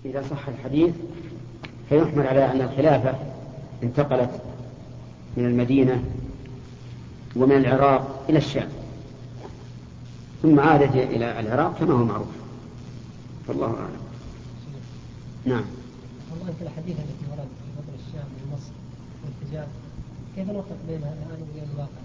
إذا صح الحديث فيحمل على أن الخلافة انتقلت من المدينة ومن العراق إلى الشام، ثم عادت إلى العراق كما هو معروف، فالله أعلم. نعم. والله في الحديث التي ورد في فضل الشام ومصر والحجاز، كيف نوفق بينها الآن وبين الواقع؟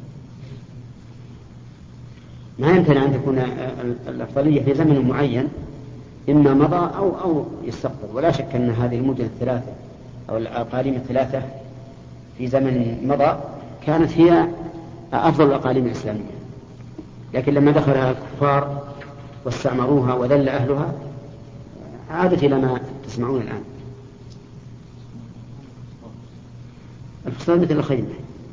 ما يمكن أن تكون الأفضلية في زمن معين، إما مضى أو يستقبل، ولا شك أن هذه المدن الثلاثة أو الأقاليم الثلاثة في زمن مضى كانت هي أفضل الأقاليم الإسلامية، لكن لما دخلها الكفار واستعمروها وذل أهلها عادت إلى ما تسمعون الآن. الخصال مثل الخيمة.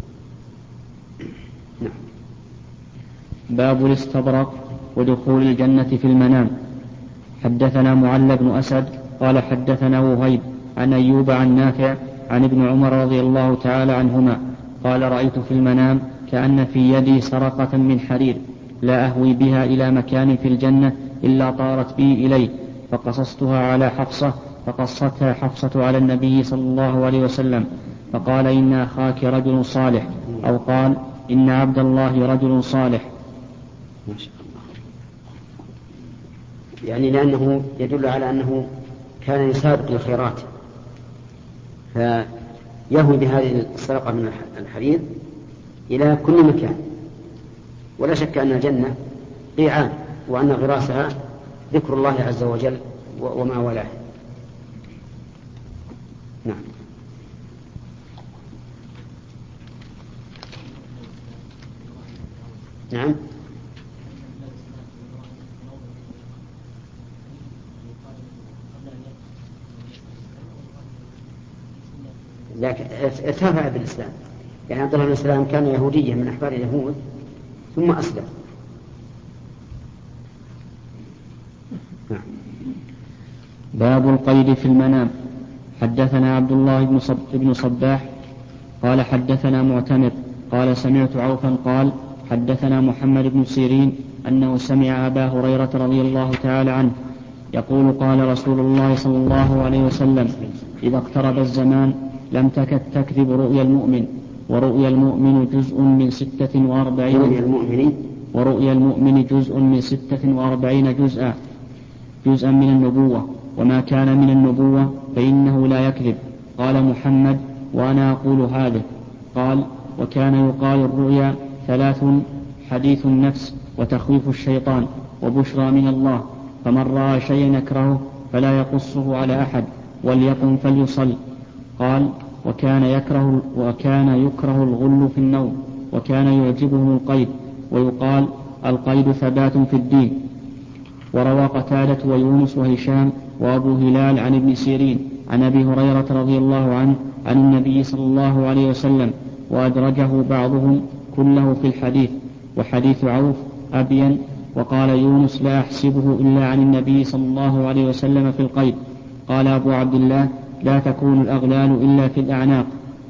نعم. باب الاستبرق ودخول الجنة في المنام. حدثنا معل بن أسد قال حدثنا وهيب عن أيوب عن نافع عن ابن عمر رضي الله تعالى عنهما قال رأيت في المنام كأن في يدي سرقة من حرير لا أهوي بها إلى مكان في الجنة إلا طارت بي إليه، فقصصتها على حفصة فقصتها حفصة على النبي صلى الله عليه وسلم فقال إن أخاك رجل صالح، أو قال إن عبد الله رجل صالح. ما شاء الله. يعني لأنه يدل على أنه كان يسابق الخيرات، فيهوي بهذه السرقة من الحرير إلى كل مكان، ولا شك أن الجنة قيعان، وأن غراسها ذكر الله عز وجل وما ولاه. نعم. نعم. لكن ارتفع بالإسلام، يعني عبد الله بن سلام كان يهوديا من أحبار اليهود ثم أسلم. نعم. باب القيد في المنام. حدثنا عبد الله بن صباح قال حدثنا معتمر قال سمعت عوفا قال حدثنا محمد بن سيرين أنه سمع أبا هريرة رضي الله تعالى عنه يقول قال رسول الله صلى الله عليه وسلم إذا اقترب الزمان لم تكد تكذب رؤيا المؤمن، ورؤيا المؤمن جزء من 46 ورؤيا المؤمن جزء من 46 جزءا من النبوة، وما كان من النبوة فإنه لا يكذب. قال محمد وأنا أقول هذا. قال وكان يقال الرؤيا 3: حديث النفس وتخويف الشيطان وبشرى من الله، فمن رأى شيئا يكرهه فلا يقصه على أحد وليقم فليصل. قال وكان يكره الغل في النوم، وكان يعجبهم القيد، ويقال القيد ثبات في الدين. وروى قتادة ويونس وهشام وأبو هلال عن ابن سيرين عن أبي هريرة رضي الله عنه عن النبي صلى الله عليه وسلم، وأدرجه بعضهم كله في الحديث، وحديث عوف أبين. وقال يونس لا أحسبه إلا عن النبي صلى الله عليه وسلم في القيد. قال أبو عبد الله لا تكون الأغلال إلا في الأعناق.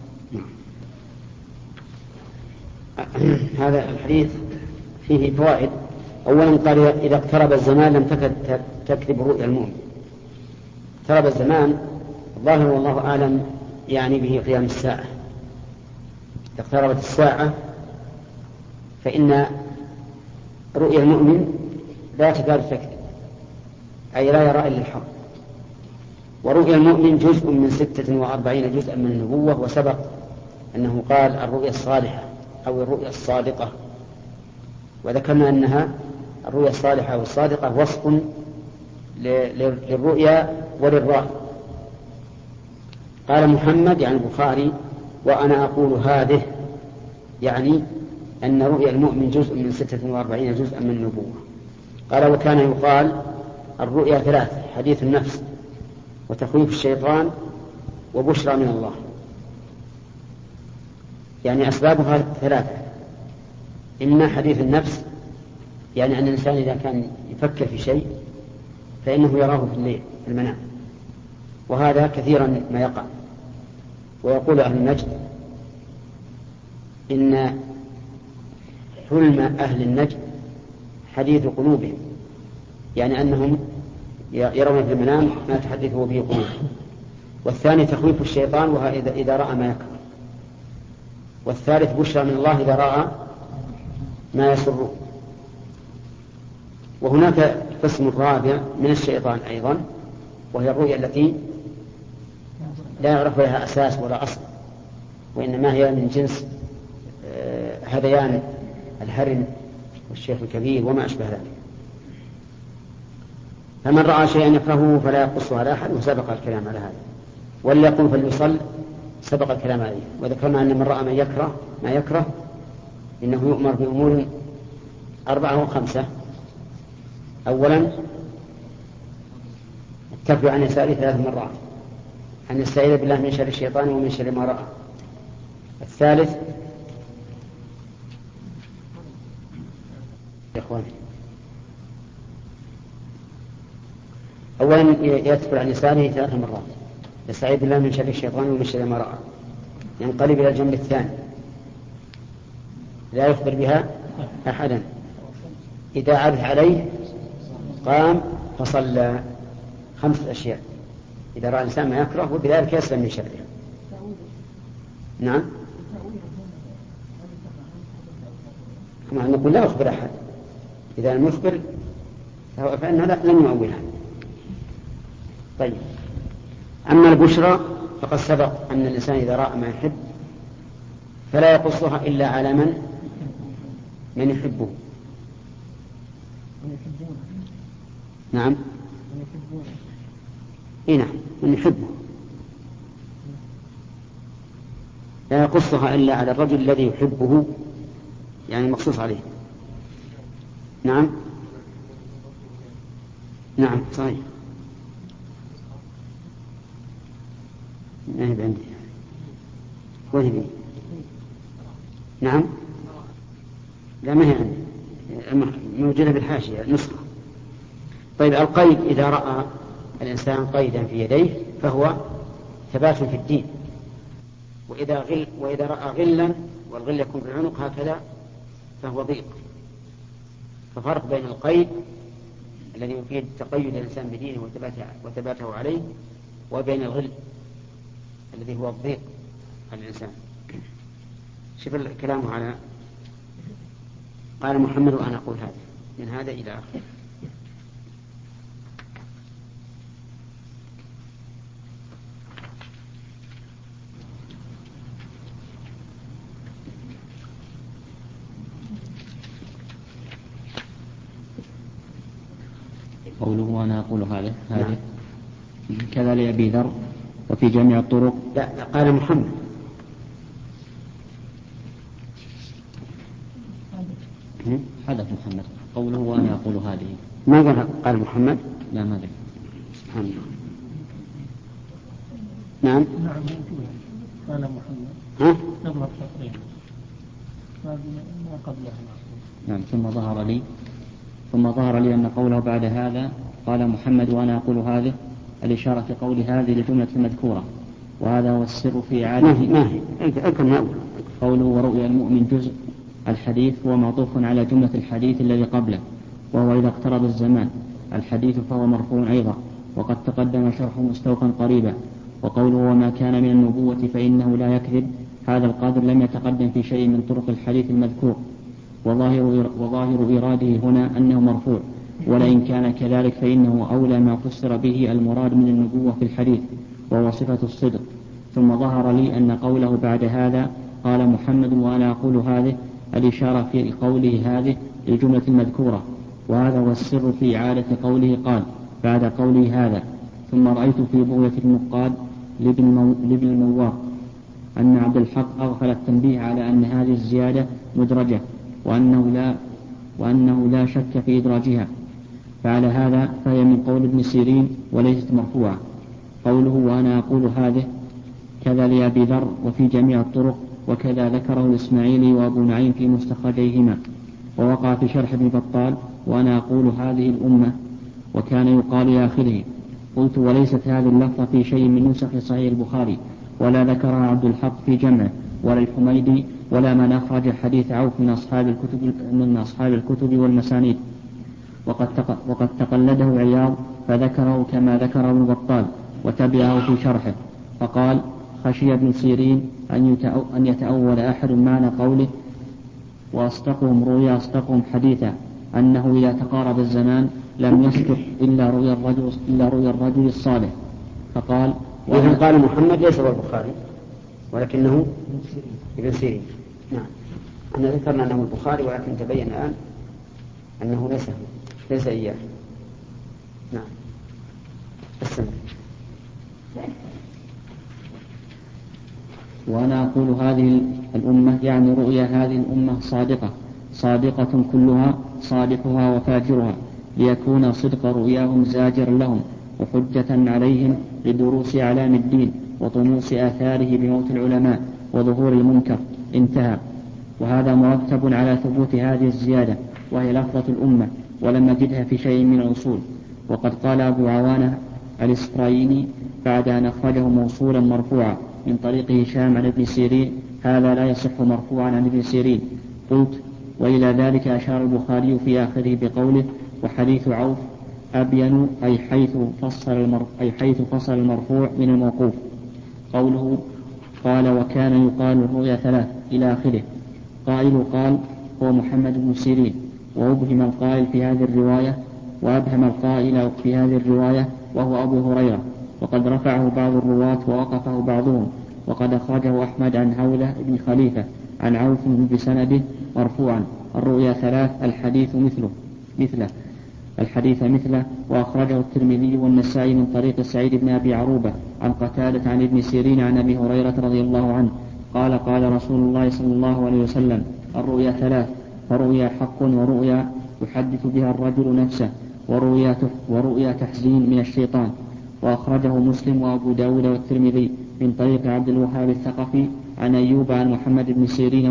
هذا الحديث فيه فوائد. أولا قال إذا اقترب الزمان لم تكد تكذب رؤيا المؤمن. اقترب الزمان الظاهر والله أعلم يعني به قيام الساعة. إذا اقتربت الساعة فإن رؤيا المؤمن لا تكاد تكذب، أي لا يرى إلا الحق. ورؤيا المؤمن جزء من 46 جزءا من النبوة، وسبق أنه قال الرؤيا الصالحة أو الرؤيا الصادقة، وذكرنا أنها الرؤيا الصالحة أو الصادقة وصف للرؤيا وللرأي. قال محمد يعني البخاري وأنا أقول هذه، يعني أن رؤيا المؤمن جزء من 46 جزءا من النبوة. قال وكان يقال الرؤيا 3: حديث النفس وتخويف الشيطان وبشرى من الله. يعني أسبابها 3: إما حديث النفس، يعني أن الإنسان إذا كان يفكر في شيء فإنه يراه في الليل في المنام، وهذا كثيرا ما يقع. ويقول أهل النجد إن حلم أهل النجد حديث قلوبهم، يعني أنهم يرون في المنام ما تحدثه به قلوب. والثاني تخويف الشيطان وهو إذا رأى ما يكره. والثالث بشرى من الله إذا رأى ما يسره. وهناك قسم رابع من الشيطان أيضا، وهي الرؤيا التي لا يعرف لها أساس ولا أصل، وإنما هي من جنس هذيان الهرم والشيخ الكبير وما أشبه ذلك. فمن رأى شيئا يكرهه فلا يقصه على أحد، وسبق الكلام على هذا. وليقم فليصل، سبق الكلام عليه. وذكرنا أن من رأى ما يكره إنه يؤمر بأمور 4 و5. أولا التكبير عن يساره 3 مرات، أن يستعيذ بالله من شر الشيطان ومن شر ما رأى. الثالث يا إخواني، أولا يتكبر عن يساره 3 مرات، يستعيذ بالله من شر الشيطان ومن شر ما رأى، ينقلب إلى الجنب الثاني لا يخبر بها أحدا، إذا عرف عليه قام فصلى 5 أشياء إذا رأى الإنسان ما يكره، وبذلك يسلم من شره. نعم، كما نقول لا يخبر أحد، إذا لم يخبر فإنه لن يؤولها. طيب، أما البشرى فقد سبق أن الإنسان إذا رأى ما يحب فلا يقصها إلا على من يحبه. نعم، نعم، من يحبه لا يقصها إلا على الرجل الذي يحبه، يعني مخصوص عليه. نعم، نعم، صحيح. ما هي عندي، وهي نعم، لا ما هي عندي، موجودة بالحاشية نسخة. طيب، القيد إذا رأى الإنسان قيدا في يديه فهو ثبات في الدين، وإذا رأى غلا والغل يكون في العنق هكذا فهو ضيق. ففرق بين القيد الذي يفيد تقيد الإنسان بدينه وثباته عليه، وبين الغل الذي هو الضيق على الإنسان. شوف الكلام على قال محمد وأنا أقول هذا من هذا إلى آخره. قوله وأنا أقول هذا كذا لأبي ذر وفي جميع الطرق. لا، قال محمد. حدث محمد قوله وأنا أقول هذه، ما قال محمد؟ لا، ما ذكر. سبحان الله. نعم، قال محمد. ها؟ ما قبلها. نعم. ثم ظهر لي أن قوله بعد هذا قال محمد وأنا أقول هذه الإشارة في قول هذه لجملة المذكورة، وهذا هو السر في إعادة قوله ورؤيا المؤمن جزء الحديث هو معطوف على جملة الحديث الذي قبله، وهو إذا اقترب الزمان الحديث فهو مرفوع أيضا، وقد تقدم شرحه مستوفا قريبا. وقوله وما كان من النبوة فإنه لا يكذب، هذا القدر لم يتقدم في شيء من طرق الحديث المذكور، وظاهر إراده هنا أنه مرفوع، ولئن كان كذلك فإنه أولى ما فسر به المراد من النبوة في الحديث، وهو صفة الصدق. ثم ظهر لي أن قوله بعد هذا قال محمد وأنا أقول هذه الإشارة في قوله هذه للجملة المذكورة، وهذا هو السر في إعادة قوله قال بعد قوله هذا. ثم رأيت في بغية النقاد لابن المواق أن عبد الحق أغفل التنبيه على أن هذه الزيادة مدرجة، وأنه لا شك في إدراجها، فعلى هذا فهي من قول ابن سيرين وليست مرفوعة. قوله وأنا أقول هذه كذا لأبي ذر وفي جميع الطرق، وكذا ذكره الإسماعيلي وأبو نعيم في مستخرجيهما. ووقع في شرح ابن بطال وأنا أقول هذه الأمة، وكان يقال إلى آخره. قلت وليست هذه اللفظة في شيء من نسخ صحيح البخاري، ولا ذكرها عبد الحق في جمعه، ولا الحميدي، ولا من أخرج حديث عوف من أصحاب الكتب والمسانيد. وقد تقلده عياض فذكره كما ذكره ابن بطال وتبعه في شرحه فقال: خشي ابن سيرين أن يتأول أحد معنى قوله وأصدقهم رؤيا أصدقهم حديثا أنه إذا تقارب الزمان لم يصدق إلا رؤيا الرجل الصالح. فقال: وإذن قال محمد ليس هو البخاري ولكنه ابن سيرين. نعم، احنا ذكرنا أنه البخاري ولكن تبين الآن أنه ليس إياه. نعم. السلام. وأنا أقول هذه الأمة يعني رؤيا هذه الأمة صادقة كلها صالحها وفاجرها، ليكون صدق رؤياهم زاجر لهم وحجة عليهم لدروس أعلام الدين وطموس آثاره بموت العلماء وظهور المنكر. انتهى. وهذا مرتب على ثبوت هذه الزيادة وهي لفظة الأمة، ولم نجدها في شيء من الأصول. وقد قال أبو عوانة الإسرائيلي بعد أن أخرجه موصولا مرفوعا من طريق هشام عن ابن سيرين: هذا لا يصح مرفوعا عن ابن سيرين. قلت: وإلى ذلك أشار البخاري في آخره بقوله: وحديث عوف أبين أي حيث فصل المرفوع من الموقوف. قوله قال: وكان يقال الرؤيا 3 إلى آخره. قائل قال: هو محمد بن سيرين، وأبهم القائل في هذه الرواية وهو أبو هريرة، وقد رفعه بعض الرواة ووقفه بعضهم. وقد أخرجه أحمد عن هولة بن خليفة عن عوف بسنده مرفوعا: الرؤيا 3 الحديث مثله. وأخرجه الترمذي والنسائي من طريق سعيد بن أبي عروبة عن قتادة عن ابن سيرين عن أبي هريرة رضي الله عنه قال: قال رسول الله صلى الله عليه وسلم: الرؤيا 3، فرؤيا حق ورؤيا يحدث بها الرجل نفسه ورؤيا تحزين من الشيطان. وأخرجه مسلم وأبو داود والترمذي من طريق عبد الوهاب الثقفي عن أيوب عن محمد بن سيرين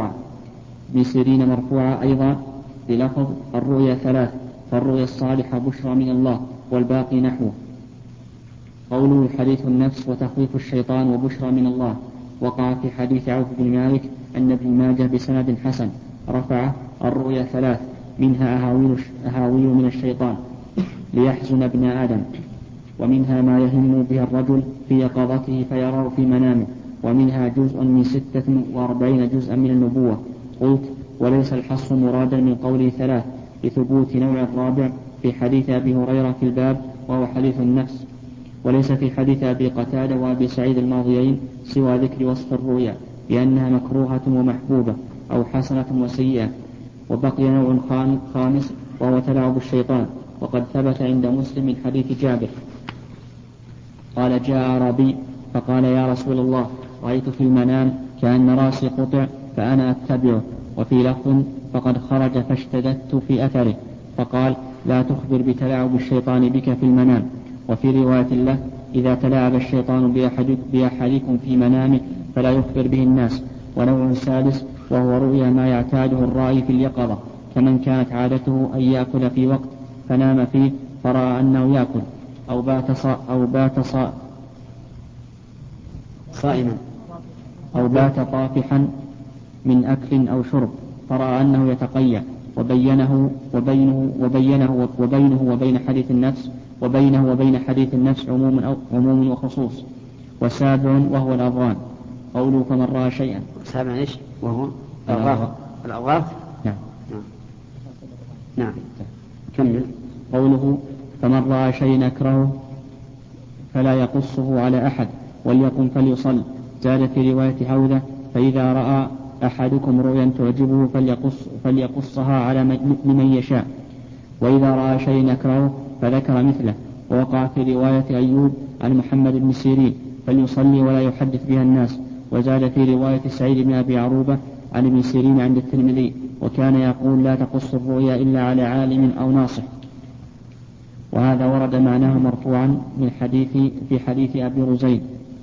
مرفوعا أيضا بلفظ: الرؤيا 3، فالرؤيا الصالحة بشرى من الله، والباقي نحوه. قوله حديث النفس وتخويف الشيطان وبشرى من الله وقع في حديث عوف بن مالك أن ابن ماجه بسند حسن رفعه: الرؤيا 3، منها أهاويل من الشيطان ليحزن ابن آدم، ومنها ما يهم به الرجل في يقظته فيراه في منامه، ومنها جزء من 46 جزءا من النبوة. قلت: وليس الحصر مرادا من قوله 3 لثبوت نوع الرابع في حديث أبي هريرة في الباب وهو حديث النفس، وليس في حديث أبي قتادة وأبي سعيد الماضيين سوى ذكر وصف الرؤيا بأنها مكروهة ومحبوبة أو حسنة وسيئة. وبقي نوع خامس وهو تلاعب الشيطان، وقد ثبت عند مسلم من حديث جابر قال: جاء أعرابي فقال: يا رسول الله، رأيت في المنام كأن راسي قطع فأنا أتبعه. وفي لفظ: فقد خرج فاشتددت في أثره. فقال: لا تخبر بتلاعب الشيطان بك في المنام. وفي رواية له: إذا تلاعب الشيطان بأحدكم في منامه فلا يخبر به الناس. ونوع ثالث وهو رؤيا ما يعتاده الرائي في اليقظة، كمن كانت عادته أن يأكل في وقت فنام فيه فرأى أنه يأكل، أو بات طافحا من أكل أو شرب فرأى أنه يتقيأ، وبينه وبين حديث النفس عموم وخصوص. وسابع وهو الأضغان. قوله: فمن رأى شيئا. سابع إيش وهو الأضغاث. نعم. كمل. قوله: فمن رأى شيئا أكرهه فلا يقصه على أحد وليقم فليصل. زاد في رواية حوذة: فإذا رأى أحدكم رؤيا تعجبه فليقصها على من يشاء. وإذا رأى شيئا أكرهه فذكر مثله. ووقع في رواية أيوب عن محمد بن سيرين: فليصلي ولا يحدث بها الناس. وزاد في رواية سعيد بن أبي عروبة عن ابن سيرين عند الترمذي: وكان يقول: لا تقص الرؤيا إلا على عالم أو ناصح. وهذا ورد معناه مرفوعا في حديث أبي رزين.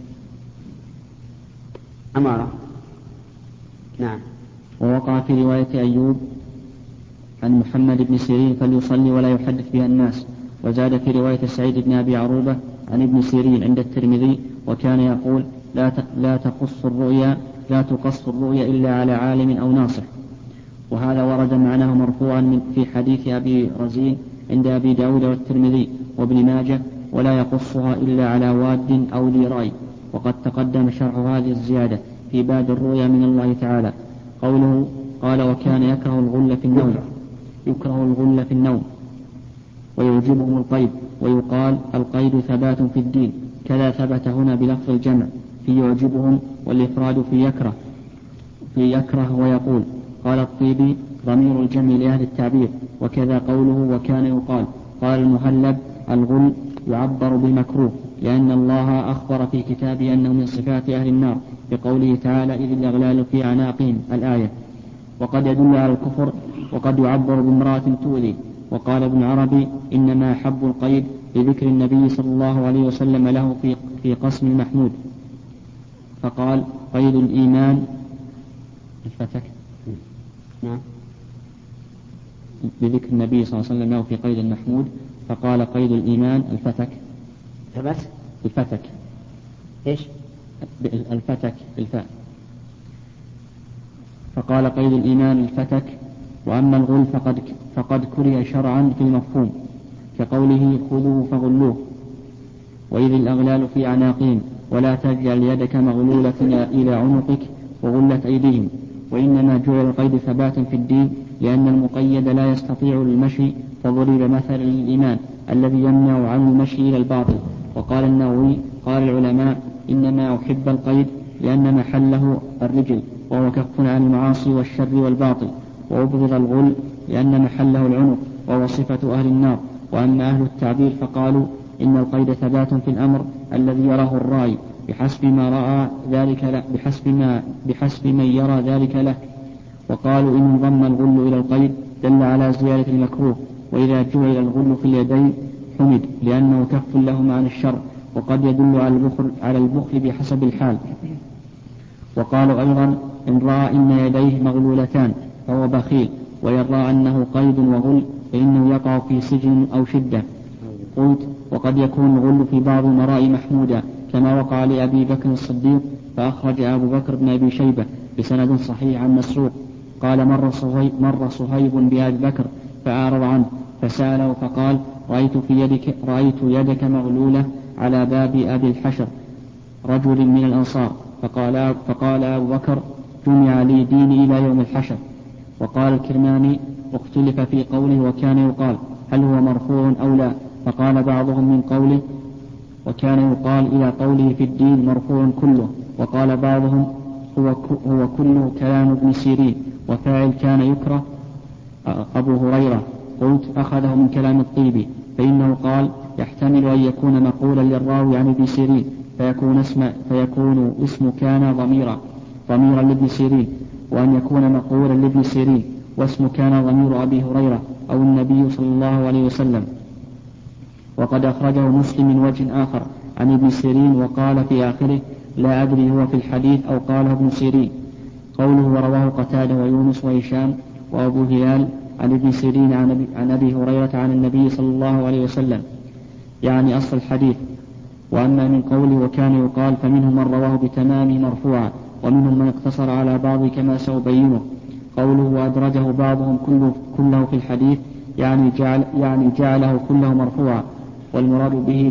أمارة. نعم. ووقع في رواية أيوب عن محمد بن سيرين: فليصلي ولا يحدث بها الناس. وزاد في رواية سعيد بن أبي عروبة عن ابن سيرين عند الترمذي: وكان يقول: لا تقص الرؤيا إلا على عالم أو ناصح. وهذا ورد معناه مرفوعا في حديث أبي رزين عند أبي داود والترمذي وابن ماجه، ولا يقصها إلا على واد أو ذي رأي. وقد تقدم شرح هذه الزيادة في باب الرؤيا من الله تعالى. قوله قال وكان يكره الغل في النوم ويعجبهم القيد، ويقال القيد ثبات في الدين، كذا ثبت هنا بلفظ الجمع في يعجبهم، والإفراد في يكره ويقول. قال الطيبي ضمير الجمع لأهل التعبير، وكذا قوله وكان يقال. قال المهلب الغل يعبر بالمكروه، لأن الله أخبر في كتابه أنه من صفات أهل النار بقوله تعالى إذ الأغلال في أعناقهم الآية. وقد يدل على الكفر، وقد يعبر بامرأة تؤذي. وقال ابن عربي إنما حب القيد لذكر النبي صلى الله عليه وسلم له في قسم المحمود، فقال قيد الإيمان الفتك بذكر النبي صلى الله عليه وسلم له في قيد المحمود، فقال قيد الإيمان الفتك. الفتك إيش؟ الفتك الفاء. فقال قيد الإيمان الفتك. وأما الغل فقد كره شرعا في المفهوم، كقوله خذوه فغلوه وإذ الأغلال في أعناقهم ولا تجعل يدك مغلولة إلى عنقك وغلت أيديهم. وإنما جعل القيد ثباتا في الدين لأن المقيد لا يستطيع المشي، فضرب مثل للإيمان الذي يمنع عن المشي إلى الباطل. وقال النووي قال العلماء إنما أحب القيد لأن محله الرجل وهو كف عن المعاصي والشر والباطل، وأبغض الغل لأن محله العنق وهو صفة أهل النار. وأما أهل التعبير فقالوا إن القيد ثبات في الأمر الذي يراه الرأي بحسب من يرى ذلك له. وقالوا إن انضم الغل إلى القيد دل على زيادة المكروه، وإذا جعل الغل في اليدين حمد لأنه كف لهم عن الشر، وقد يدل على البخل بحسب الحال. وقالوا أيضا إن رأى إن يديه مغلولتان فهو بخيل، وإن رأى أنه قيد وغل فإنه يقع في سجن أو شدة. قلت وقد يكون الغل في بعض المراء محمودا كما وقع لأبي بكر الصديق، فأخرج أبو بكر بن أبي شيبة بسند صحيح عن مسروق قال مر صهيب بأبي بكر فأعرض عنه فسأله فقال رأيت يدك مغلولة على باب أبي الحشر رجل من الأنصار. فقال أبو بكر جمع لي ديني إلى يوم الحشر. وقال الكرماني اختلف في قوله وكان يقال هل هو مرفوع أو لا، فقال بعضهم من قوله وكان يقال إلى قوله في الدين مرفوع كله، وقال بعضهم هو كله كلام ابن سيرين وفاعل كان يكره أبو هريرة. قلت أخذه من كلام الطيبي، فإنه قال يحتمل أن يكون مقولا للراوي عن ابن سيرين فيكون اسم كان ضميرا لابن سيرين، وأن يكون مقولا لابن سيرين واسم كان ضمير أبي هريرة أو النبي صلى الله عليه وسلم. وقد أخرجه مسلم من وجه آخر عن ابن سيرين وقال في آخره لا أدري هو في الحديث أو قاله ابن سيرين. قوله ورواه قتادة ويونس وهشام وأبو هلال عن ابن سيرين عن أبي هريرة عن النبي صلى الله عليه وسلم، يعني أصل الحديث. وأما من قوله وكان يقال فمنهم من رواه بتمامه مرفوعا، ومنهم من اقتصر على بعض كما سأبينه. قوله وأدرجه بعضهم كله في الحديث يعني جعله كله مرفوعا، والمراد به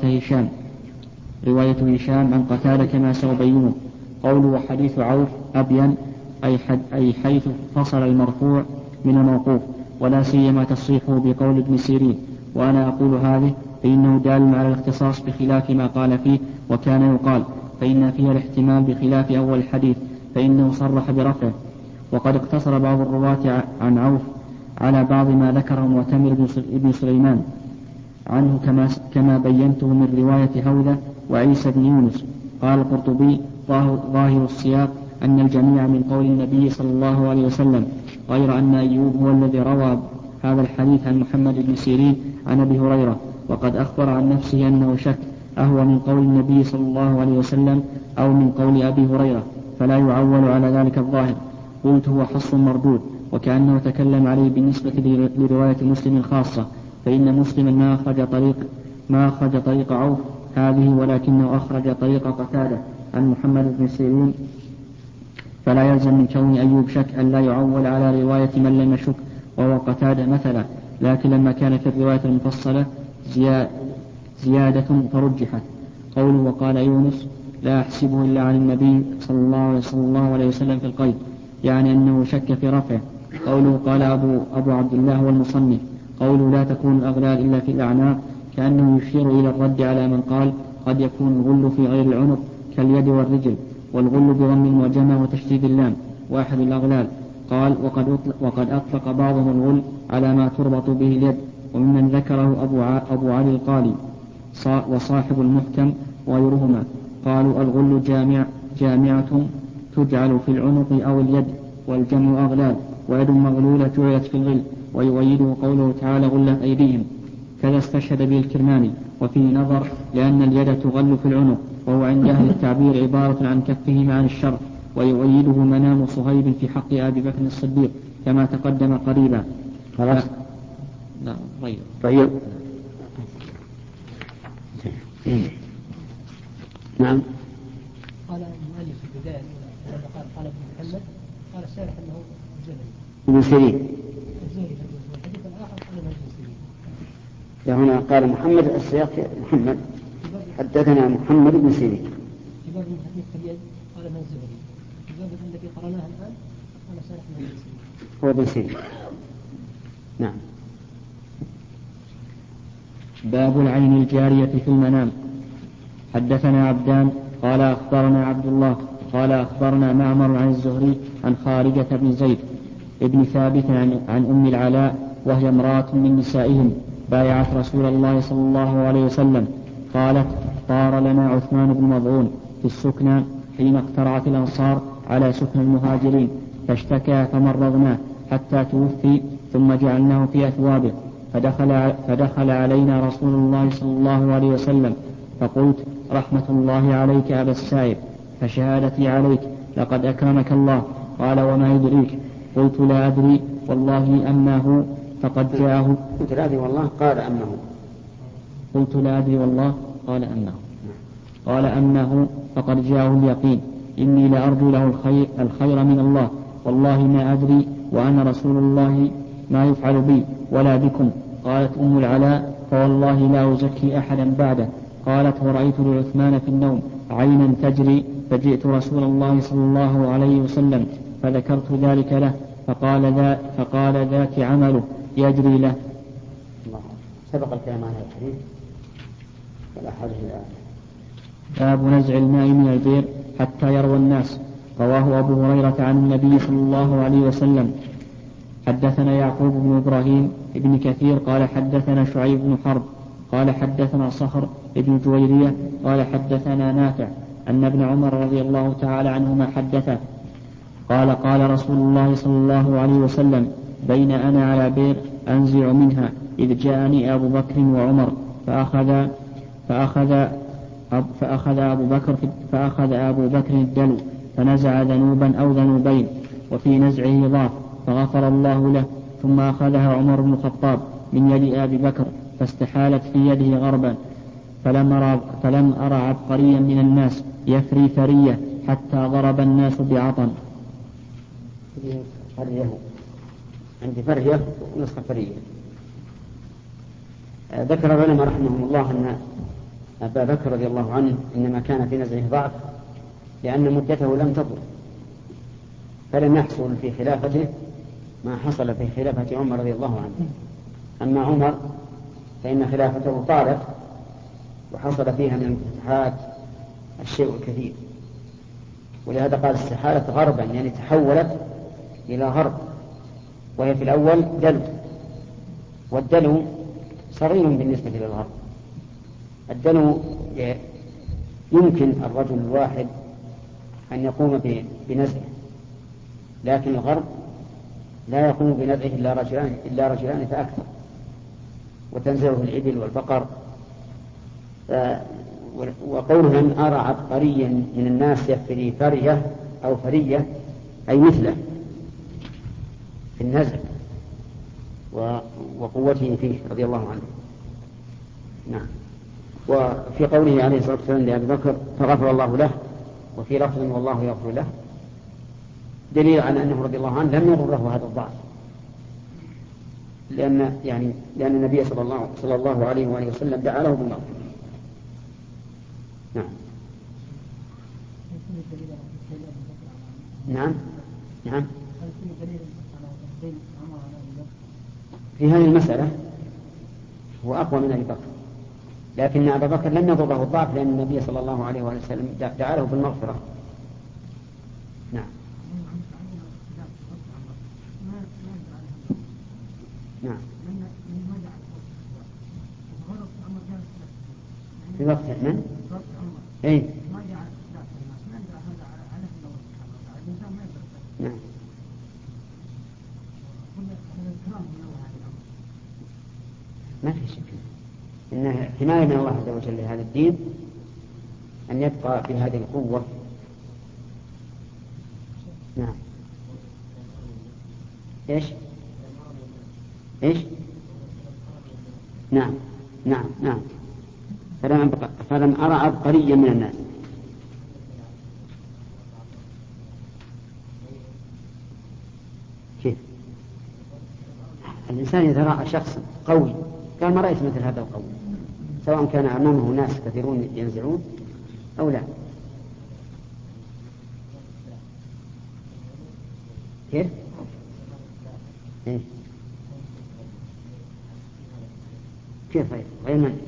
رواية هشام عن قتادة كما سأبينه. قوله وحديث عوف أبين أي حيث فصل المرفوع من الموقوف، ولا سيما تصريحه بقول ابن سيرين. وأنا أقول هذه فإنه دال على الاختصاص بخلاف ما قال فيه وكان يقال، فإن فيها الاحتمال بخلاف أول الحديث فإنه صرح برفعه. وقد اقتصر بعض الرواة عن عوف على بعض ما ذكره معتمر ابن سليمان عنه كما بينته من رواية هوذا وعيسى بن يونس. قال القرطبي ظاهر السياق أن الجميع من قول النبي صلى الله عليه وسلم، غير أن أيوب هو الذي روى هذا الحديث عن محمد بن سيرين عن أبي هريرة، وقد أخبر عن نفسه أنه شك أهو من قول النبي صلى الله عليه وسلم أو من قول أبي هريرة، فلا يعول على ذلك الظاهر. قلت هو حص مردود، وكأنه تكلم عليه بالنسبة لرواية مسلم الخاصة، فإن مسلما ما أخرج طريق عوف هذه، ولكنه أخرج طريق قتادة عن محمد بن سيرين فلا يلزم من كون أيوب شك أن لا يعول على رواية من لم يشك وهو قتادة مثلا، لكن لما كان في الرواية المفصلة زيادة فرجحت. قوله وقال يونس لا أحسبه إلا عن النبي صلى الله عليه وسلم في القيد، يعني أنه شك في رفعه. قوله قال أبو عبد الله والمصنف قوله لا تكون الأغلال إلا في الأعناق، كأنه يشير إلى الرد على من قال قد يكون الغل في غير العنق كاليد والرجل، والغل بضم وجمع وتشديد اللام واحد الأغلال. قال وقد أطلق بعضهم الغل على ما تربط به اليد، وممن ذكره أبو علي القالي وصاحب المحكم وغيرهما قالوا الغل جامعة تجعل في العنق أو اليد، والجمع أغلال، ويد مغلولة جعلت في الغل. ويؤيده قوله تعالى غلت أيديهم، كذا استشهد به الكرماني. وفيه نظر لأن اليد تغل في العنق، وهو عند أهل التعبير عبارة عن كفهم عن الشر. ويؤيده منام صهيب في حق أبي بكر الصديق كما تقدم قريبا. خلاص. لا غير. طيب. نعم. قال المؤلف في البداية الأولى لما قال ابن محمد قال الشارح أنه الزهري. ابن سيرين. الزهري والحديث الآخر قال ابن سيرين. هنا قال محمد السياق محمد حدثنا محمد بن سيرين. في باب الحديث اليد قال ابن الزهري. في باب الذي قرأناه الآن قال الشارح ابن سيرين. هو ابن سيرين. نعم. باب العين الجارية في المنام. حدثنا عبدان قال أخبرنا عبد الله قال أخبرنا معمر عن الزهري عن خارجة بن زيد ابن ثابت عن أم العلاء وهي امرأة من نسائهم بايعت رسول الله صلى الله عليه وسلم. قالت طار لنا عثمان بن مظعون في السكنى حين اقترعت الأنصار على سكن المهاجرين، فاشتكى فمرضناه حتى توفي، ثم جعلناه في أثوابه، فدخل علينا رسول الله صلى الله عليه وسلم، فقلت رحمة الله عليك أبا السائب، فشهادتي عليك لقد أكرمك الله. قال وما يدريك؟ قلت لا أدري والله أما هو فقد جاءه. قلت لا أدري والله قال أنه. قلت لا أدري والله قال أنه. قال أنه فقد جاءه اليقين، إني لأرجو له الخير من الله، والله ما أدري وأنا رسول الله ما يفعل بي ولا بكم. قالت أم العلاء فوالله لا أزكي أحدا بعده. قالت ورأيت لعثمان في النوم عينا تجري، فجئت رسول الله صلى الله عليه وسلم فذكرت ذلك له، فقال ذاك عمله يجري له. سبق الكلام عن الحديث ولا حاجة الآن. باب نزع الماء من البئر حتى يروى الناس. رواه أبو هريرة عن النبي صلى الله عليه وسلم. حدثنا يعقوب بن إبراهيم ابن كثير قال حدثنا شعيب بن حرب قال حدثنا صخر ابن جويرية قال حدثنا نافع أن ابن عمر رضي الله تعالى عنهما حدثه قال قال رسول الله صلى الله عليه وسلم بين أنا على بئر أنزع منها إذ جاءني أبو بكر وعمر فأخذ أبو بكر الدلو فنزع ذنوبا أو ذنوبين، وفي نزعه ضعف فغفر الله له، ثم أخذها عمر بن الخطاب من يد أبي بكر فاستحالت في يده غربا، فلم أرى عبقريا من الناس يفري فرية حتى ضرب الناس بعطن. عندي فرية ونسخة فرية. ذكر العلماء رحمهم الله أن أبا بكر رضي الله عنه إنما كان في نزعه ضعف لأن مدته لم تطل، فلم يحصل في خلافته ما حصل في خلافة عمر رضي الله عنه. أما عمر فإن خلافته طالت وحصل فيها من الفتوحات الشيء الكثير، ولهذا قال استحالت غربا يعني تحولت إلى غرب، وهي في الأول دلو، والدلو صغير بالنسبة للغرب. الدلو يمكن الرجل الواحد أن يقوم بنزعه، لكن الغرب لا يقوم بنزعه إلا رجلان فأكثر، وتنزعه الإبل والبقر. وقوله أن أرى عبقريا من الناس يفري فرية أو فرية أي مثله في النزع وقوته فيه رضي الله عنه. نعم. وفي قوله عليه الصلاة والسلام لأبي بكر فغفر الله له، وفي لفظ والله يغفر له، دليل على أنه رضي الله عنه لم يضره هذا الضعف، لأن النبي صلى الله عليه وآله وسلم دعا له بالمغفرة. نعم. نعم. نعم. في هذه المسألة هو أقوى من أبي بكر، لكن أبا بكر لم يضره الضعف لأن النبي صلى الله عليه وسلم دعا له بالمغفرة. نعم. نعم. في وقت من؟ أي. نعم. ما في شك إنها حماية من الله عز وجل لهذا الدين أن يبقى بهذه القوة. نعم. إيش؟ إيش؟ نعم. نعم. نعم. فلم أرى عبقريا من الناس. كيف؟ الإنسان إذا رأى شخص قوي قال ما رأيت مثل هذا القوي، سواء كان أمامه ناس كثيرون ينزعون أو لا. كيف؟ إيه؟ كيف غير من؟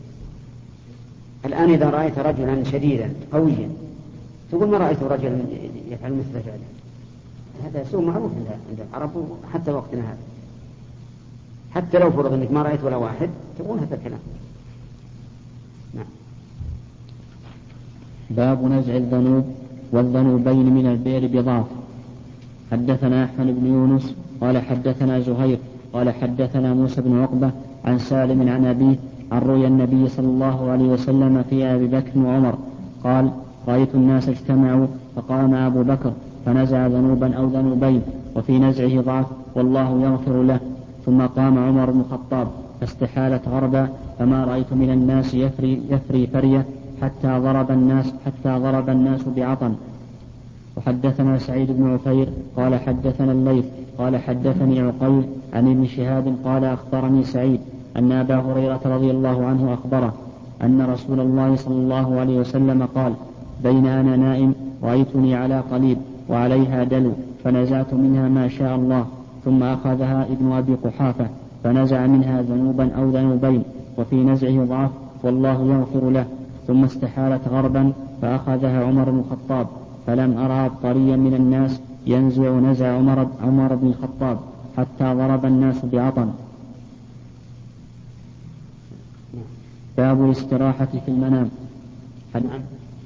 الآن إذا رأيت رجلا شديدا قويا تقول ما رأيت رجلا يفعل مثل ذلك، هذا سوء معروف عند العرب حتى وقتنا هذا. حتى لو فرض أنك ما رأيت ولا واحد تقول هذا الكلام. نعم. باب نزع الذنوب والذنوبين من البئر بضعف. حدثنا أحمد بن يونس قال حدثنا زهير قال حدثنا موسى بن عقبة عن سالم عن أبيه عن رؤيا النبي صلى الله عليه وسلم في أبي بكر وعمر قال رأيت الناس اجتمعوا فقام أبو بكر فنزع ذنوبا أو ذنوبين وفي نزعه ضعف والله يغفر له، ثم قام عمر بن الخطاب فاستحالت غربا فما رأيت من الناس يفري فرية حتى ضرب الناس بعطن. وحدثنا سعيد بن عفير قال حدثنا الليث قال حدثني عقيل عن ابن شهاب قال أخبرني سعيد أن أبا هريرة رضي الله عنه أخبره أن رسول الله صلى الله عليه وسلم قال بين أنا نائم رأيتني على قليب وعليها دلو فنزعت منها ما شاء الله، ثم أخذها ابن أبي قحافة فنزع منها ذنوبا أو ذنوبين وفي نزعه ضعف والله يغفر له، ثم استحالت غربا فأخذها عمر بن الخطاب فلم أرى عبقريا من الناس ينزع نزع عمر بن الخطاب حتى ضرب الناس بعطن. باب الاستراحة في المنام. نعم.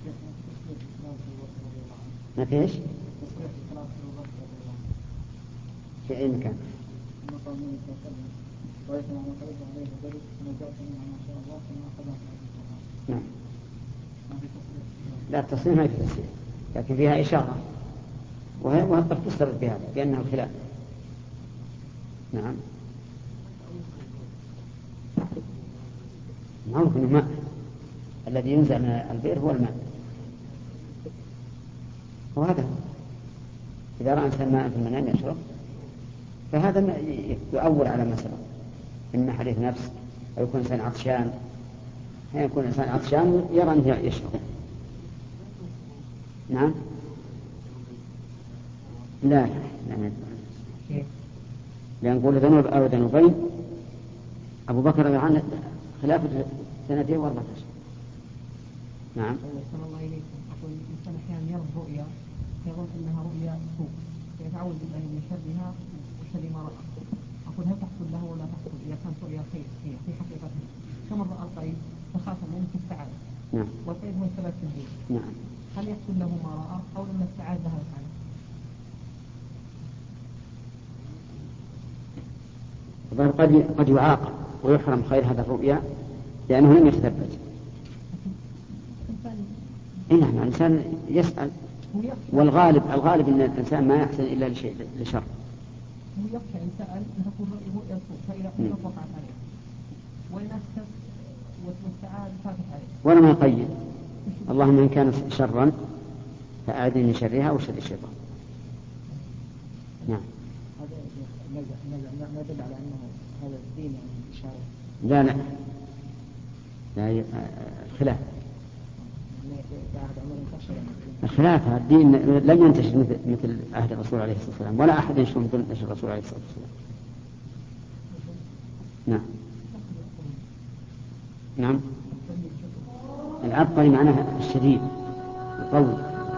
ما فيش في أي مكان. نعم. لا التصريح ما في تصريح لكن فيها إشارة وقد تصرف بهذا بأنه الخلاف. نعم. معروف أنه ماء الذي ينزع من البئر هو الماء، وهذا إذا رأى إنسان ماء في المنام يشرب فهذا يؤول على ما سبق، إما حديث نفس أو يكون إنسان عطشان، يكون إنسان عطشان يرى أنه يشرب. نعم. لا لأن نقول ذنوب أو ذنوبين أبو بكر رضي الله عنه خلاف 2 و14. نعم. صلى الله عليه وسلم أقول الإنسان أحيانا يرى الرؤيا يظن أنها رؤيا سوء فيتعوذ بالله من شرها وشر ما رأى. أقول هل تحصل له ولا تحصل إذا كانت رؤيا خير هي في حقيقته كما رأى القريب فخاف منه في السعادة. نعم. والقريب هو الثبات في الدين. نعم. هل يحصل له ما رأى أو أن السعادة ذهبت عنه؟ قد يعاقب ويحرم خير هذا الرؤيا لأنه لم يتثبت. نعم. الإنسان يسأل والغالب أن الإنسان ما يحسن إلا لشر. هو يخشى إن سأل أن تكون رؤيا سوء فإذا وقعت عليه والناس والسعادة فاتت عليه. ولما يقيد اللهم إن كان شرا فأعذني من شرها أو شر الشيطان. نعم. هذا ما يدل على أنه هذا الدين يعني إشارة. لا الخلاف. الخلاف الدين لم ينتشر مثل عهد الرسول عليه الصلاة والسلام، ولا أحد ينشر مثل نشر الرسول عليه الصلاة والسلام. نعم. العبقري معناها الشديد القوي.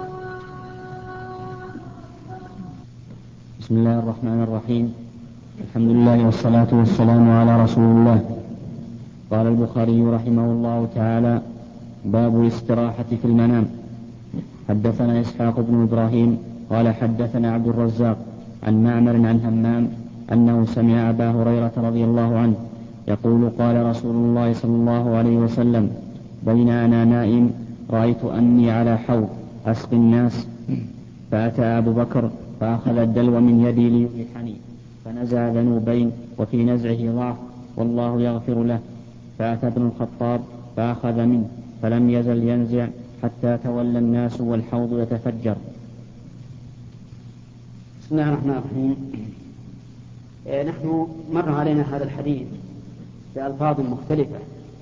بسم الله الرحمن الرحيم. الحمد لله والصلاة والسلام على رسول الله. قال البخاري رحمه الله تعالى: باب الاستراحة في المنام. حدثنا إسحاق بن إبراهيم قال حدثنا عبد الرزاق عن معمر عن همام أنه سمع أبا هريرة رضي الله عنه يقول: قال رسول الله صلى الله عليه وسلم: بين أنا نائم رأيت أني على حوض أسقي الناس، فأتى أبو بكر فأخذ الدلو من يدي ليريحني، فنزع ذنوبين وفي نزعه ضعف والله يغفر له، فأتى ابن الخطاب فأخذ منه فلم يزل ينزع حتى تولى الناس والحوض يتفجر. بسم الله الرحمن الرحيم. نحن مر علينا هذا الحديث بألفاظ مختلفة،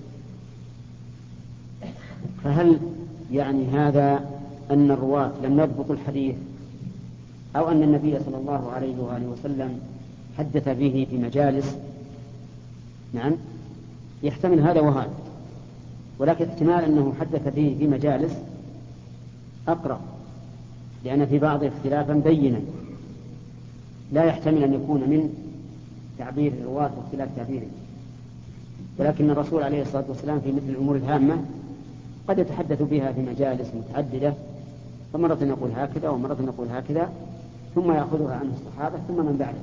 فهل يعني هذا أن الرواة لم يضبطوا الحديث، أو أن النبي صلى الله عليه وآله وسلم حدث به في مجالس؟ نعم، يحتمل هذا وهذا، ولكن احتمال أنه حدث به في مجالس أقرب، لأن في بعض اختلافا بينا لا يحتمل أن يكون من تعبير الرواة واختلاف تعبيره. ولكن الرسول عليه الصلاة والسلام في مثل الأمور الهامة قد يتحدث بها في مجالس متعددة، فمرة نقول هكذا ومرة نقول هكذا، ثم يأخذها عنه الصحابة ثم من بعده.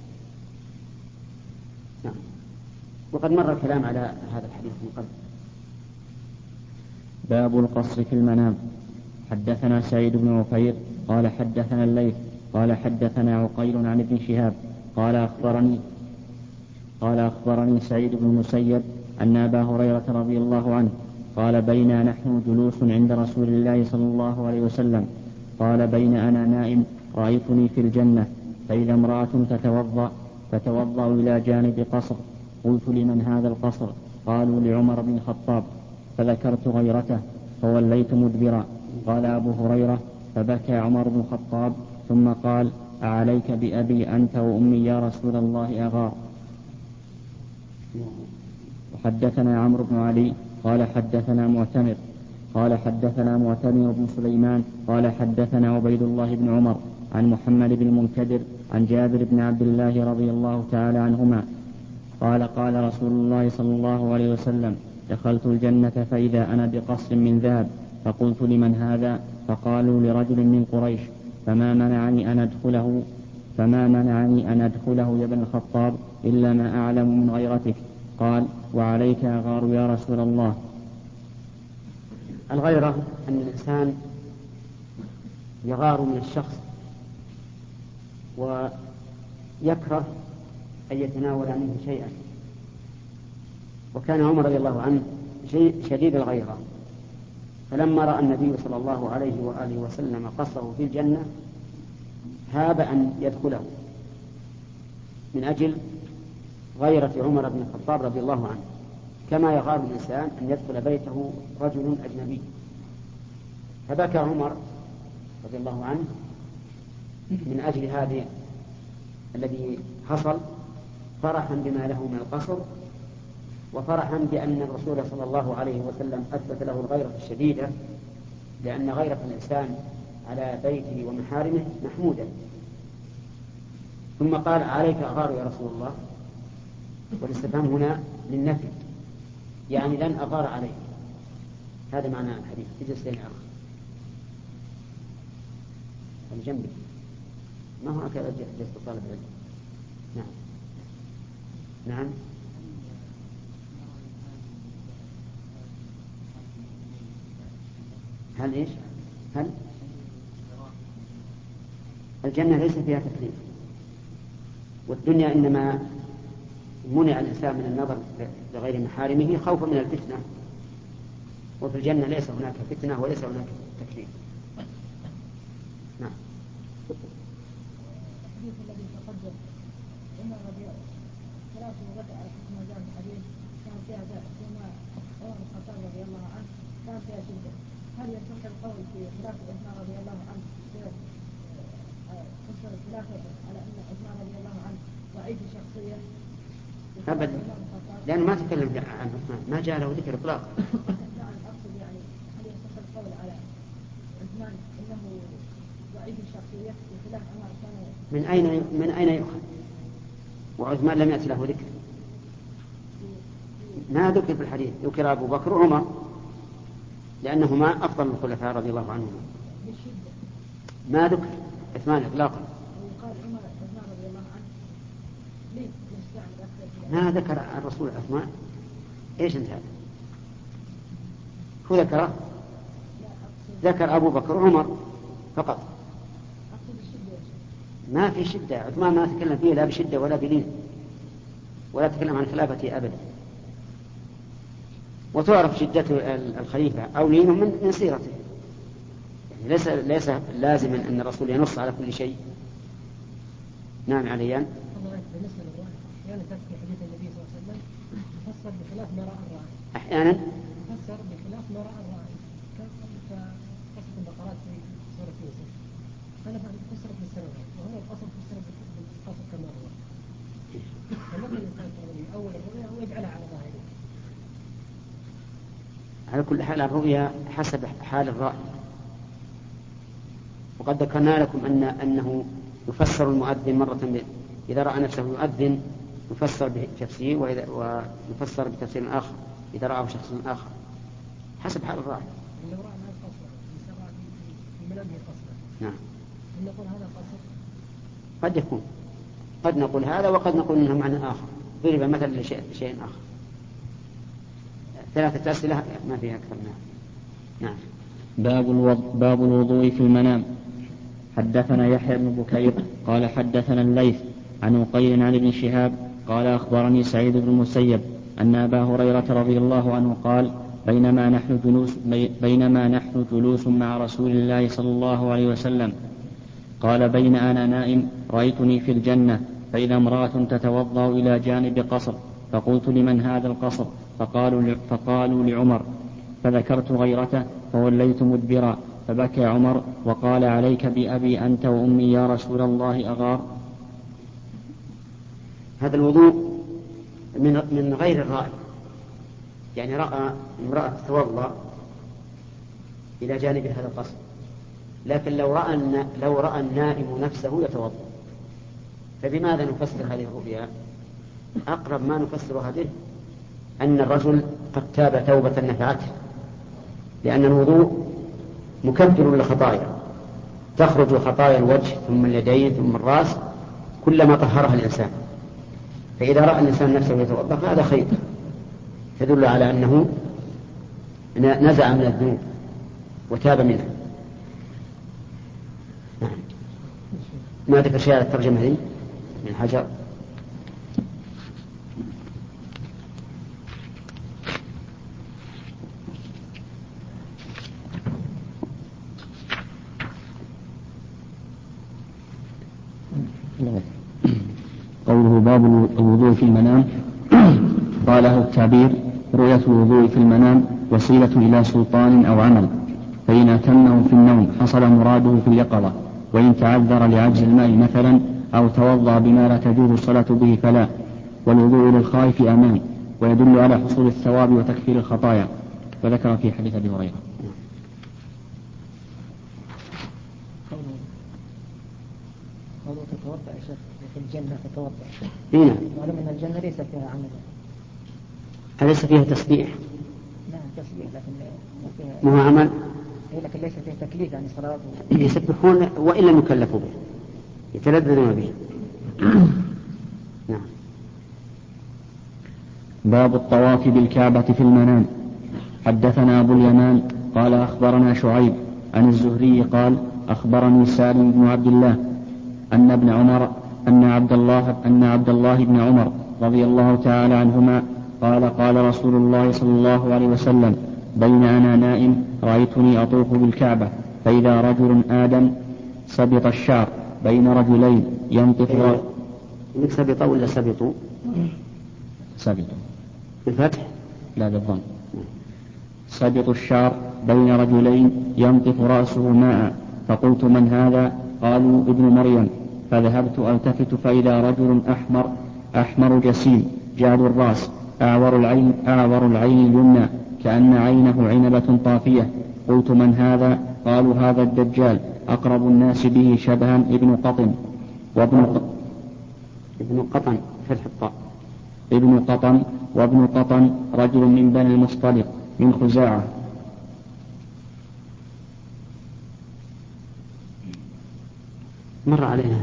نعم. وقد مر الكلام على هذا الحديث من قبل. باب القصر في المنام. حدثنا سعيد بن عفير قال حدثنا الليث قال حدثنا عقيل عن ابن شهاب قال أخبرني سعيد بن المسيب أن أبا هريرة رضي الله عنه قال: بينا نحن جلوس عند رسول الله صلى الله عليه وسلم، قال: بين أنا نائم رأيتني في الجنة، فإذا امرأة فتوضأ إلى جانب قصر، قلت: لمن هذا القصر؟ قالوا: لعمر بن الخطاب، فذكرت غيرته فوليت مدبرا. قال أبو هريرة: فبكى عمر بن الخطاب ثم قال: أعليك بأبي أنت وأمي يا رسول الله أغار. وحدثنا عمرو بن علي قال حدثنا معتمر بن سليمان قال حدثنا عبيد الله بن عمر عن محمد بن المنكدر عن جابر بن عبد الله رضي الله تعالى عنهما قال: قال رسول الله صلى الله عليه وسلم: دخلت الجنة فإذا أنا بقصر من ذهب، فقلت: لمن هذا؟ فقالوا: لرجل من قريش، فما منعني أن أدخله يا ابن الخطاب إلا ما أعلم من غيرتك. قال: وعليك أغار يا رسول الله. الغيرة أن الإنسان يغار من الشخص ويكره أن يتناول منه شيئا، وكان عمر رضي الله عنه شديد الغيرة، فلما رأى النبي صلى الله عليه وآله وسلم قصره في الجنة هاب أن يدخله من أجل غيرة عمر بن الخطاب رضي الله عنه، كما يغار الإنسان أن يدخل بيته رجل أجنبي. فبكى عمر رضي الله عنه من أجل هذا الذي حصل، فرحا بما له من القصر، وفرحا بأن الرسول صلى الله عليه وسلم أثبت له الغيرة الشديدة، لأن غيرة الإنسان على بيته ومحارمه محمودة. ثم قال: عليك أغار يا رسول الله، والاستفهام هنا للنفي، يعني لن أغار عليك. هذا معنى الحديث. اجلس لي الأخ الجنبي، ما هو هكذا جلس طالب العلم. نعم. هل إيش؟ هل الجنة ليس فيها تكليف، والدنيا إنما منع الإنسان من النظر لغير محارمه خوفا من الفتنة، وفي الجنة ليس هناك فتنة وليس هناك تكليف. نعم. الحديث الذي تقدم إن الربيع ثلاثة وضع على حكم هذا الحديث كان فيها ثم عمر بن الخطاب رضي الله عنه كان فيها شدة. هل يصح القول في خلاف عثمان رضي الله عنه فسر الخلافة على أن عثمان رضي الله عنه ضعيف شخصيا؟ أبدا، لأنه ما تكلم عن عثمان، ما جاء له ذكر إطلاقا. نعم، أقصد يعني هل يصح القول على عثمان أنه ضعيف الشخصية بخلاف عمر كان؟ من أين يؤخذ؟ وعثمان لم يأتي له ذكر، ما ذكر في الحديث، ذكر أبو بكر وعمر لأنهما أفضل الخلفاء رضي الله عنهما، ما ذكر عثمان إطلاقا. وقال عمر عثمان رضي الله عنه ليه يستعمل أكثر؟ ما ذكر الرسول عثمان. إيش انت هذا؟ هو ذكره؟ ذكر أبو بكر وعمر فقط. ما في شدة، عثمان ما تكلم فيه لا بشدة ولا بلين، ولا تكلم عن خلافته أبدا. وتعرف شدة الخليفة أو لينه من سيرته، يعني ليس لازما أن الرسول ينص على كل شيء. نعم عليان. بالنسبة للرأي أحيانا تذكر حديث النبي صلى الله عليه وسلم يفسر بخلاف ما رأى الرأي، أحيانا يفسر بخلاف ما رأى الرأي، كقصة البقرات في سورة يوسف هذا فسرت بالسنوات، وهنا القصر فسر بالقصر كما هو. فمثل الإنسان أول الرؤيا ويجعلها على ظاهره. على كل حال الرؤيا حسب حال الرأي. وقد ذكرنا لكم أنه يفسر المؤذن مرة إذا رأى نفسه يؤذن يفسر بتفسير، ويفسر بتفسير آخر إذا رأى شخص آخر حسب حال الرأي. لو رأى ما القصر في ملامه قصر، نعم، نقول هذا قصر. قد يكون، قد نقول هذا وقد نقول إنه معنى آخر، ضرب مثل لشيء آخر. 3 أسئلة ما فيها أكثر منها. نعم. باب الوضوء في المنام. حدثنا يحيى بن بكير قال حدثنا الليث عن عقيل عن ابن شهاب قال أخبرني سعيد بن المسيب أن أبا هريرة رضي الله عنه قال بينما نحن جلوس مع رسول الله صلى الله عليه وسلم قال بين أنا نائم رأيتني في الجنة فإذا امرأة تتوضأ إلى جانب قصر فقلت لمن هذا القصر فقالوا لعمر فذكرت غيرته فوليت مدبرا فبكى عمر وقال عليك بأبي أنت وأمي يا رسول الله أغار. هذا الوضوء من غير الرأي، يعني رأى امرأة تتوضأ إلى جانب هذا القصر، لكن لو رأى النائم نفسه يتوضأ، فبماذا نفسر هذه الرؤيا؟ أقرب ما نفسرها به أن الرجل قد تاب توبة نفعته، لأن الوضوء مكبر للخطايا، تخرج خطايا الوجه ثم اليدين ثم الرأس كلما طهرها الإنسان، فإذا رأى الإنسان نفسه يتوضأ فهذا خير، تدل على أنه نزع من الذنوب وتاب منها. ما ذكر شيء على الترجمة هذه من حجر. قوله باب الوضوء في المنام قاله التعبير رؤية الوضوء في المنام وسيلة إلى سلطان أو عمل، فإن أتمه في النوم حصل مراده في اليقظة، وإن تعذر لعجز الماء مثلا أو توضأ بما لا تجوز الصلاة به فلا. والوضوء للخائف أمان، ويدل على حصول الثواب وتكفير الخطايا، وذكر في حديث أبي هريرة. قالوا تتوضأ يا شيخ في الجنة تتوضأ. هنا معلوم أن الجنة ليس فيها عمل. أليس فيها تسبيح؟ نعم تسبيح، لكن ما هو عمل. لكن ليس فيها تكليف، يعني صلاة يسبحون وإن لم يكلفوا به، يتلذذون به. نعم. باب الطواف بالكعبة في المنام. حدثنا أبو اليمان قال أخبرنا شعيب عن الزهري قال أخبرني سالم بن عبد الله أن ابن عمر أن عبد الله بن عمر رضي الله تعالى عنهما قال رسول الله صلى الله عليه وسلم بين أنا نائم رأيتني أطوف بالكعبة فإذا رجل آدم سبط الشعر بين رجلين ينطق سبط ولا سبطوا؟ سبطوا بالفتح لا بالضم. سبط الشعر بين رجلين ينطق رأسه ماء، فقلت من هذا؟ قالوا ابن مريم، فذهبت ألتفت فإذا رجل أحمر جسيم جاد الرأس أعور العين اليمنى كأن عينه عنبة طافية. قلت من هذا؟ قالوا هذا الدجال، أقرب الناس به شبها ابن قطن وابن قطن رجل من بني المصطلق من خزاعة. مر علينا.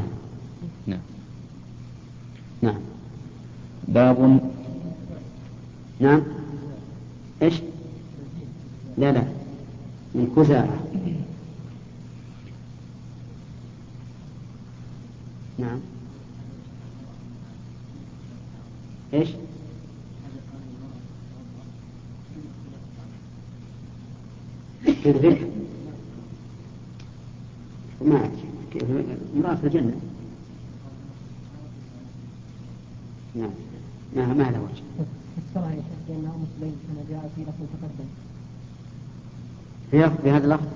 نعم. باب. نعم. إيش؟ لا من خزاعة. نعم. إيش؟ في الذكر ما امرأة في الجنة. نعم. ما له وجه. الصلاة لأنه مسلم كما جاء في لفظ تقدم. في هذا اللفظ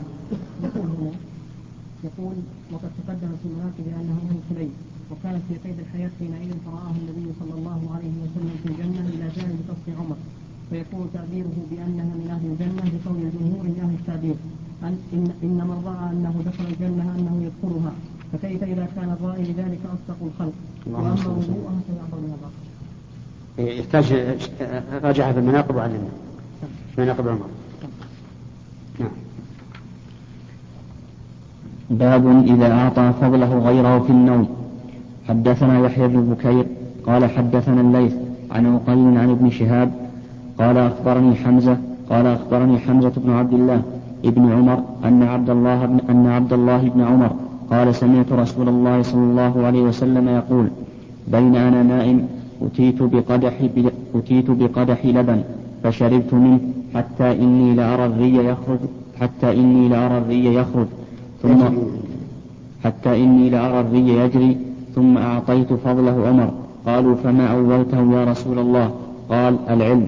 يقول وقد تقدم في المناقب أنه أم سليم، وكانت في قيد الحياة حينئذ فرآه النبي صلى الله عليه وسلم في الجنة إلى جانب قصر عمر، فيكون تعبيره بأنها من أهل الجنة بقول الجمهور من أهل التعبير إن من رأى أنه دخل الجنة أنه يدخلها، فكيف إذا كان الرأي لذلك أصدق الخلق؟ وأما وضوءها فيعبر من الآخر. يحتاج راجعها في المناقب وعلمنا مناقب عمر. نعم. باب إذا أعطى فضله غيره في النوم. حدثنا يحيى بن بكير قال حدثنا الليث عن عقيل عن ابن شهاب قال أخبرني حمزة بن عبد الله ابن عمر أن عبد الله بن عمر قال سمعت رسول الله صلى الله عليه وسلم يقول بين أنا نائم أتيت بقدح لبن فشربت منه حتى إني لأرى الري يجري ثم أعطيت فضله عمر. قالوا فما أولته يا رسول الله؟ قال العلم.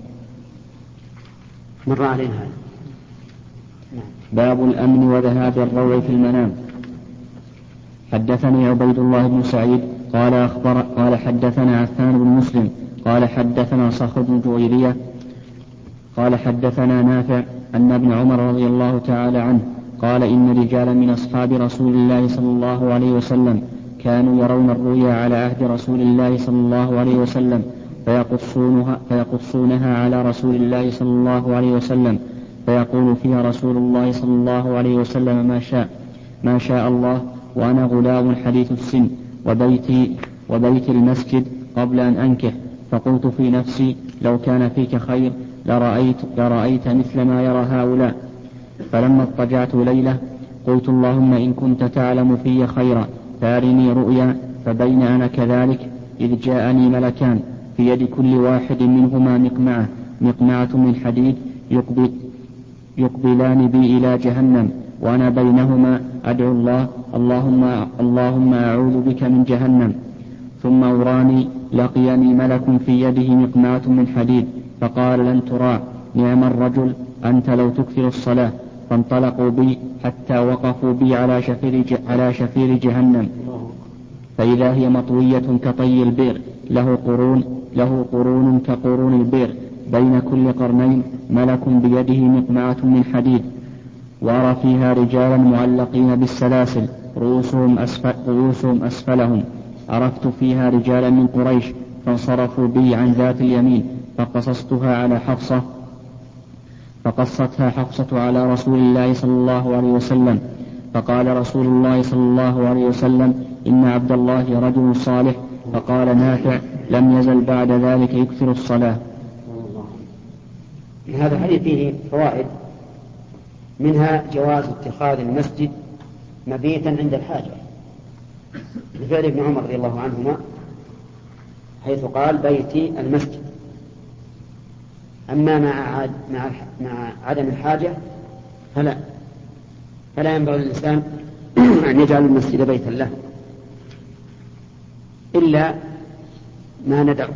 مر علينا. باب الأمن وذهاب الروع في المنام. حدثني عبيد الله بن سعيد قال حدثنا عفان بن مسلم قال حدثنا صخر بن جويرية قال حدثنا نافع أن ابن عمر رضي الله تعالى عنه قال إن رجالا من أصحاب رسول الله صلى الله عليه وسلم كانوا يرون الرؤيا على عهد رسول الله صلى الله عليه وسلم فيقصونها على رسول الله صلى الله عليه وسلم فيقول فيها رسول الله صلى الله عليه وسلم ما شاء الله، وأنا غلام حديث السن وبيت المسجد قبل أن أنكح. فقلت في نفسي لو كان فيك خير لرأيت مثل ما يرى هؤلاء. فلما اضطجعت ليلة قلت اللهم إن كنت تعلم في خيرا فأرني رؤيا. فبين أنا كذلك إذ جاءني ملكان في يد كل واحد منهما مقمعة من حديد يقبلان بي إلى جهنم، وأنا بينهما أدعو الله اللهم أعوذ بك من جهنم. ثم أراني لقيني ملك في يده مقمعة من حديد فقال لن تراع، نعم الرجل أنت لو تكثر الصلاة. فانطلقوا بي حتى وقفوا بي على شفير جهنم، فإذا هي مطوية كطي البئر له قرون كقرون البئر، بين كل قرنين ملك بيده مقمعة من حديد. وأرى فيها رجالا معلقين بالسلاسل رؤوسهم أسفلهم. عرفت فيها رجالا من قريش فانصرفوا بي عن ذات اليمين فقصتها حفصة على رسول الله صلى الله عليه وسلم. فقال رسول الله صلى الله عليه وسلم إن عبد الله رجل صالح. فقال نافع لم يزل بعد ذلك يكثر الصلاة. هذا الحديث فيه فوائد، منها جواز اتخاذ المسجد مبيتا عند الحاجة بفعل ابن عمر رضي الله عنهما، حيث قال بيتي المسجد. أما مع عدم الحاجة فلا ينبغي للإنسان أن يجعل المسجد بيتا له إلا ما ندعو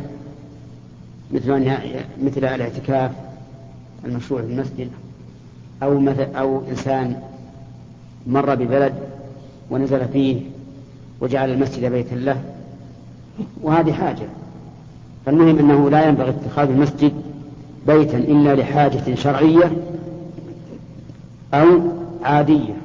مثل الاعتكاف المشروع في المسجد أو إنسان مر ببلد ونزل فيه وجعل المسجد بيتا له، وهذه حاجة. فالمهم أنه لا ينبغي اتخاذ المسجد بيتا إلا لحاجة شرعية أو عادية.